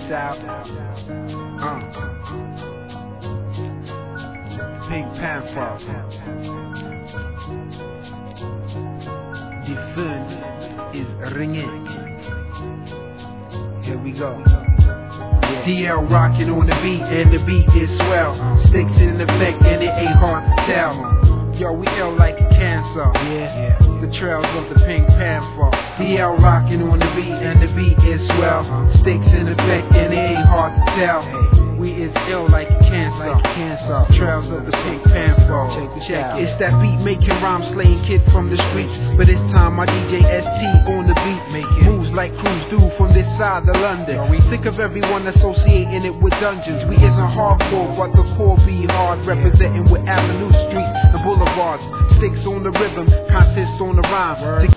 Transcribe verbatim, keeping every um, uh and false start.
out. Uh. Pink Panther. The fun is ringing. Here we go. Yeah. D L rocking on the beat, and the beat is swell. Sticks in effect, and it ain't hard to tell. Yo, we ill like a cancer. Yeah. The trails of the Pink Panther. D L rocking on the beat, and the beat is swell. Sticks in effect, and it ain't hard to tell. We is ill like cancer. Like cancer. Trails of the Pink Panther. Check the check. It's that beat making rhyme slaying kid from the streets. But this time my D J S T on the beat. Making moves like crews do from this side of London. We sick of everyone associating it with dungeons. We isn't hardcore, but the core be hard. Representing with Avenue Streets and Boulevards. Sticks on the rhythm, consists on the rhyme.